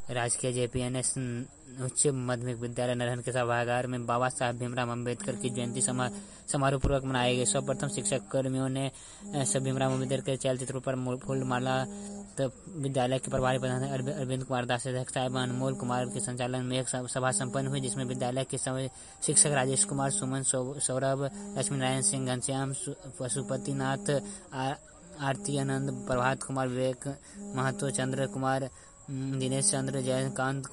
राजकीय JPNS उच्च माध्यमिक विद्यालय नरहन के सभागार में बाबा साहब भीमराव अम्बेडकर की जयंती समारोह पूर्वक मनाई गई। सर्वप्रथम शिक्षक कर्मियों ने भीमराव अम्बेडकर के चलचित्र पर फूल माला। विद्यालय के प्रभारी प्रधान अरविंद कुमार दास अध्यक्ष साहिब अनमोल कुमार के संचालन में एक सभा संपन्न हुई, जिसमें विद्यालय के शिक्षक राजेश कुमार, सुमन, सौरभ, लक्ष्मी नारायण सिंह, घनश्याम, पशुपतिनाथ, आरती आनंद, प्रभात कुमार, विवेक महतो, चंद्र कुमार, दिनेश चंद्र, जयकांत